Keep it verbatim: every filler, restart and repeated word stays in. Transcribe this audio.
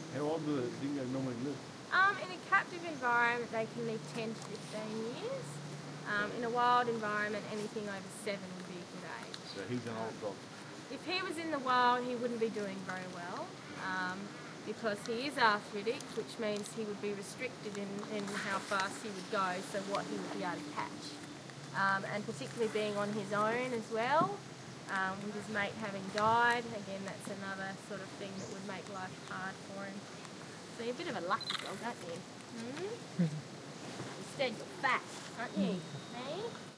How old do the dingoes normally live? Um, in a captive environment, they can live ten to fifteen years. Um, in a wild environment, anything over seven would be a good age. So he's an old dog. If he was in the wild, he wouldn't be doing very well um, because he is arthritic, which means he would be restricted in, in how fast he would go, so what he would be able to catch. Um, and particularly being on his own as well, um, with his mate having died, again that's another sort of thing that would make life hard for him. So you're a bit of a lucky dog, aren't you? Hmm? Instead you're fat, aren't you? Eh?